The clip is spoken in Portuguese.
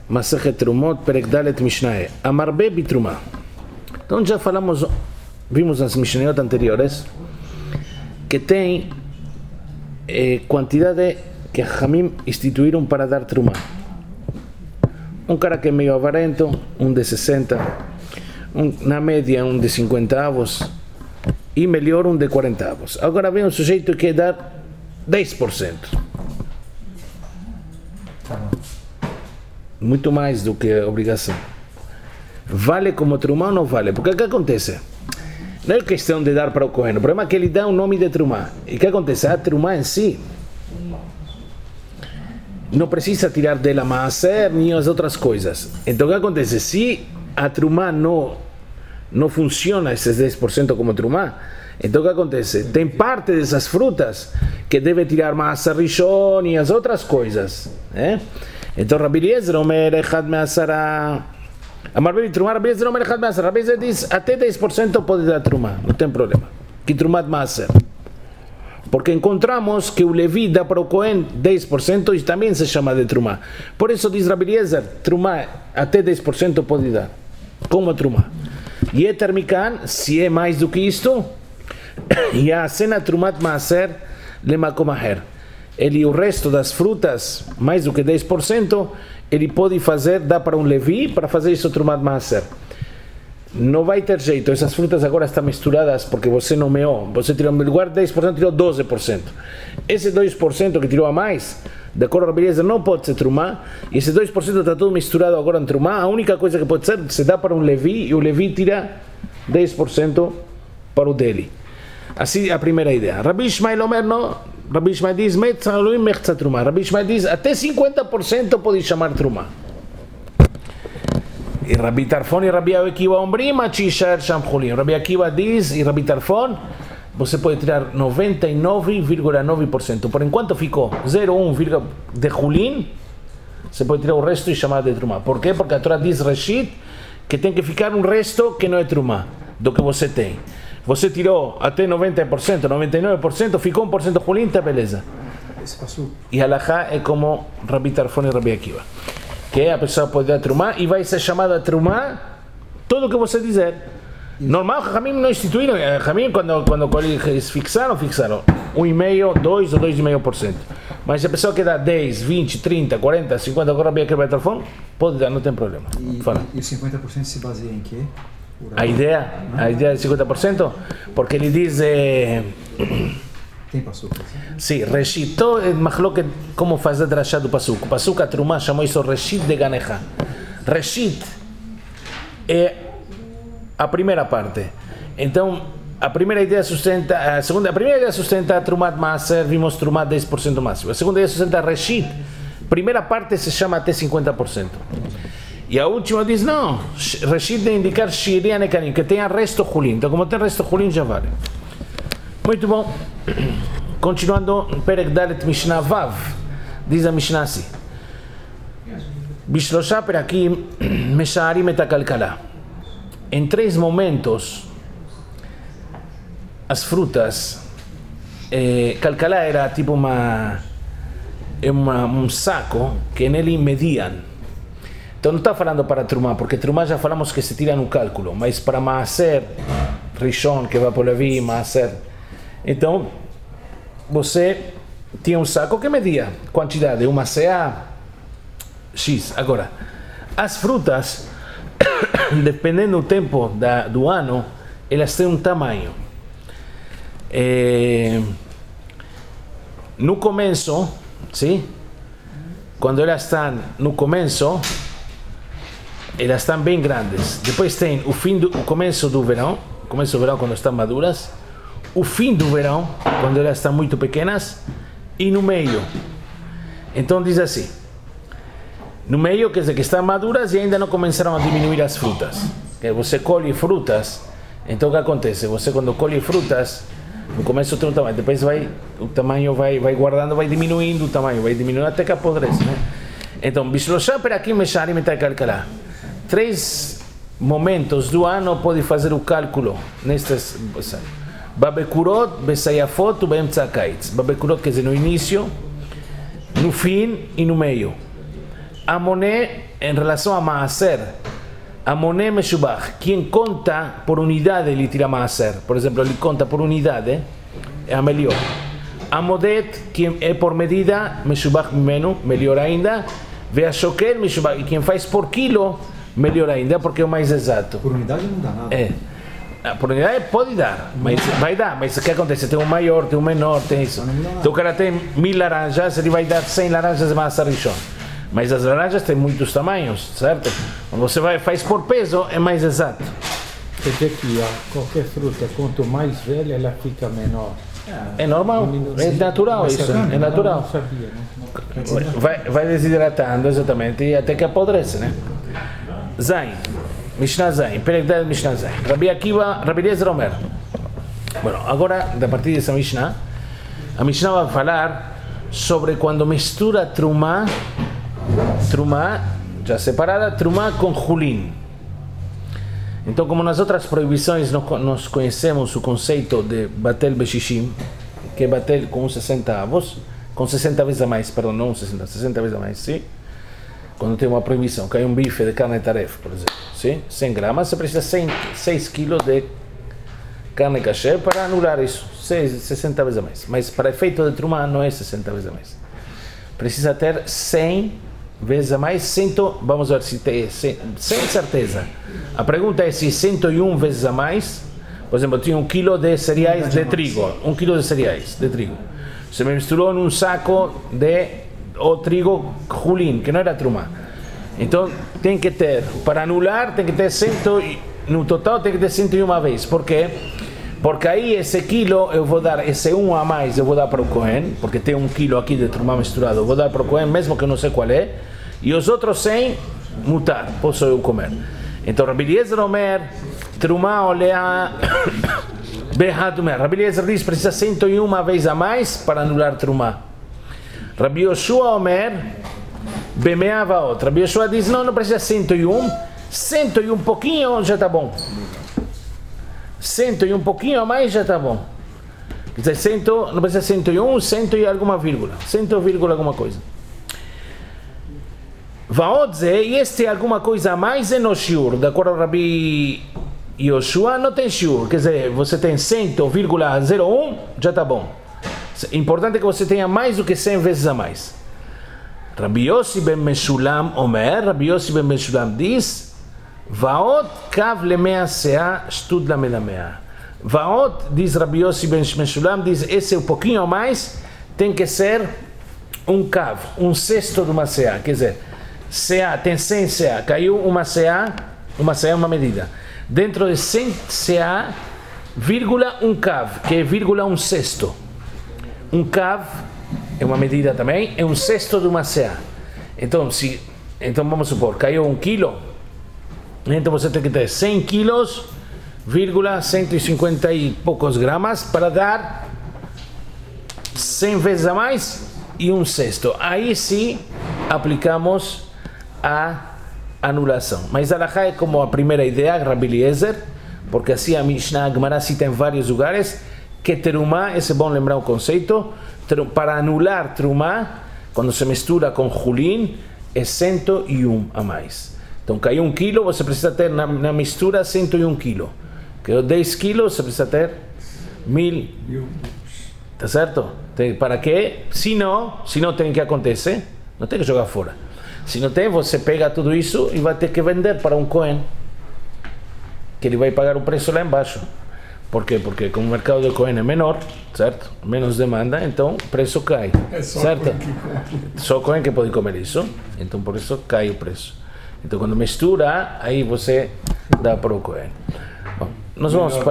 Masechet Trumot, Perek Dalet Mishnah, Amarbe Bitruma. Então já vimos nas Mishnayot anteriores, que tem quantidade que Hamim instituíram para dar Trumah. Um cara que é meio avarento, de 60, na média de 50 avos, e melhor de 40 avos. Agora vem um sujeito que dá 10%. Muito mais do que obrigação. Vale como Trumah ou não vale? Porque o que acontece? Não é questão de dar para o Cohen, o problema é que ele dá um nome de Trumah. E o que acontece? A Trumah em si não precisa tirar dela Maaser nem as outras coisas. Então o que acontece? Se a Trumah não funciona esses 10% como Trumah, então o que acontece? Tem parte dessas frutas que deve tirar Maaser Rishon e as outras coisas. Então Rabbi Eliezer Omer Echad Me'asara. Amar bem Trumah, Rabbi Eliezer Omer Echad Me'asara. Rabbi Eliezer diz até 10% pode dar Trumah, não tem problema. Que Trumah de Maaser. Porque encontramos que o Levi dá para o Cohen 10% e também se chama de Trumah. Por isso diz Rabbi Eliezer, Trumah até 10% pode dar. Como Trumah. E é Termikan, se é mais do que isto, e a cena Trumah de Maaser lemakom aher. Ele, o resto das frutas, mais do que 10%, ele pode fazer, dá para um Levi, para fazer isso Trumah de Maaser. Não vai ter jeito, essas frutas agora estão misturadas porque você nomeou, você tirou no lugar de 10%, tirou 12%. Esse 2% que tirou a mais, de acordo com a beleza, não pode ser Trumah, e esse 2% está tudo misturado agora em Trumah. A única coisa que pode ser, se dá para um Levi, e o Levi tira 10% para o dele. Assim a primeira ideia. Rabbi Ishmael Omer não, Rabbi Ishmael diz, Rabbi Ishmael diz, até 50% pode chamar Trumah. E Rabbi Tarfon e Rabbi Akiva אומרים עד שיישאר שם חולין. Rabbi Akiva diz e Rabbi Tarfon, você pode tirar 99,9%. Por enquanto ficou 0,1 de Hulin, você pode tirar o resto e chamar de Trumah. Por quê? Porque a Torá diz Reshit que tem que ficar um resto que não é Trumah, do que você tem. Você tirou até 90%, 99%, ficou 1% Hulin, tá beleza. E Halachá é como Rabbi Tarfon e Rabbi Akiva. Que a pessoa pode dar Trumah e vai ser chamada Trumah tudo o que você dizer. Normal, Hamim não instituíram. Hamim, quando eles fixaram 1,5%, 2% ou 2,5%. Mas se a pessoa quer dar 10, 20, 30, 40, 50, agora vai quebrar o telefone, pode dar, não tem problema. E o 50% se baseia em quê? A ideia de 50%, porque ele diz... Tem Pasuk? Sim, Reshit. Mahloket, como fazer drashá do Pasuk. O Pasuk, a Trumah, chamou isso Reshit de Ganecha. Reshit é a primeira parte. Então, a primeira ideia sustenta... A primeira ideia sustenta a Trumah de Maaser, vimos Trumah 10% máximo. A segunda ideia sustenta a Reshit. Primeira parte se chama até 50%. E a última diz, não, Reshit de indicar Shiria Nekanim, que tenha resto Hulin. Então, como tem resto Hulin, já vale. Muito bom. Continuando, Perek Dalet Mishnah Vav, diz a Mishnah assim: Bishlosha Perakim Mesharim et HaKalkala. Em 3 momentos, as frutas, Kalkala era tipo um saco que nele mediam. Então não está falando para Trumah, porque Trumah já falamos que se tira no cálculo, mas para Maaser Rishon, que vai para o Levi, Maaser. Então, você tinha um saco que media quantidade, uma CA X. Agora, as frutas, dependendo do tempo do ano, elas têm um tamanho. No começo, sim? Quando elas estão no começo, elas estão bem grandes. Depois tem o começo do verão, quando estão maduras. O fim do verão, quando elas estão muito pequenas, e no meio. Então diz assim, no meio quer dizer que estão maduras e ainda não começaram a diminuir as frutas. Você colhe frutas, então o que acontece? Você quando colhe frutas, no começo tem um tamanho, depois o tamanho vai guardando, vai diminuindo o tamanho, vai diminuindo até que apodrece, né? Então, Bishlosha Perakim Mesharim et HaKalkala. 3 momentos do ano pode fazer o cálculo nestes... Babekurot, Besayafot, Beemtza Kaitz. Babekurot quer dizer no início, no fim e no meio. a moné em relação a maaser, a moné meshubach, quem conta por unidade ele tira maaser. Por exemplo, ele conta por unidade, é a melhor. A modet, quem é por medida, meshubach mimenu, melhor ainda. Ve a shokel meshubach, e quem faz por quilo, melhor ainda, porque é o mais exato. Por unidade não dá nada. É. Por unidade pode dar, mas vai dar. Mas o que acontece? Tem um maior, tem um menor, tem isso. Então o cara tem 1000 laranjas, ele vai dar 100 laranjas de massa rishon. Mas as laranjas têm muitos tamanhos, certo? Quando você faz por peso, é mais exato. Quer dizer que qualquer fruta, quanto mais velha, ela fica menor. É normal, é natural isso, é natural. Não sabia, né? Vai desidratando, exatamente, e até que apodrece, né? Zain. Mishnah Zain, Perek Dalet Mishnah Zain. Rabbi Akiva, Rabbi Eliezer Omer. Bueno, agora, a partir dessa Mishnah, a Mishnah vai falar sobre quando mistura Trumá, já separada, Trumá com Hulin. Então, como nas outras proibições, nós conhecemos o conceito de Batel Beshishim, que é Batel com 60 avos, com 60 vezes a mais, perdão, não 60, 60 vezes a mais, sim? Quando tem uma proibição, cai um bife de carne taref, por exemplo, sim? 100 gramas, você precisa 6 quilos de carne kasher para anular isso, 60 vezes a mais. Mas para efeito de Trumá não é 60 vezes a mais. Precisa ter 100 vezes a mais, vamos ver se tem, sem certeza. A pergunta é se 101 vezes a mais, por exemplo, tinha 1 quilo de cereais de trigo, 1 quilo de cereais de trigo. Se me misturou num saco de o trigo Hulin, que não era Trumá. Então tem que ter, para anular, tem que ter no total tem que ter 101 vezes. Por quê? Porque aí esse quilo eu vou dar, esse 1 a mais eu vou dar para o Cohen, porque tem 1 quilo aqui de Trumá misturado, eu vou dar para o Cohen, mesmo que eu não sei qual é, e os outros 100, mutar, posso eu comer. Então Rabbi Eliezer Omer, Trumá olea Behad Omer. Rabbi Eliezer diz, precisa 101 vezes a mais para anular Trumá. Rabbi Yoshua Omer, Bemea Vaot. Rabbi Yoshua diz, não precisa 101, 101 pouquinho já está bom. 101 pouquinho a mais já está bom. Quer dizer, 100, não precisa 101, 100 e alguma vírgula. 100 vírgula alguma coisa. Vaot Ze, e este alguma coisa a mais é no shiur. De acordo com Rabbi Yoshua, não tem shiur. Quer dizer, você tem 100,01, já está bom. Importante que você tenha mais do que 100 vezes a mais. Rabbi Yossi ben Meshulam Omer, Rabbi Yossi ben Meshulam diz, Vaot kav lemea sea stud lamedamea. Vaot, diz Rabbi Yossi ben Meshulam, diz, esse pouquinho a mais tem que ser um kav, um sexto de uma sea. Quer dizer, sea, tem 100 sea, caiu uma sea é uma medida. Dentro de 100 sea, vírgula um kav, que é vírgula um sexto. Um kav é uma medida também, é um sexto de uma sea. Então vamos supor, caiu 1 quilo, então você tem que ter 100 quilos, vírgula 150 e poucos gramas para dar 100 vezes a mais e um sexto. Aí sim aplicamos a anulação. Mas a halakha é como a primeira ideia, Rabbi Eliezer, porque assim a Mishnah, a Gemara cita em vários lugares, que Terumá, é bom lembrar o conceito, para anular Terumá, quando se mistura com Hulin, é 101 a mais. Então caiu 1 quilo, você precisa ter na mistura 101 quilos. Caiu 10 quilos, você precisa ter 1000. Tá certo? Para quê? Se não tem que acontecer, não tem que jogar fora. Se não tem, você pega tudo isso e vai ter que vender para um Cohen, que ele vai pagar o preço lá embaixo. Por quê? Porque como o mercado de Cohen é menor, certo? Menos demanda, então o preço cai, certo? Só Cohen que pode comer isso, então por isso cai o preço. Então quando mistura, aí você dá para o Cohen. Bom, nós vamos para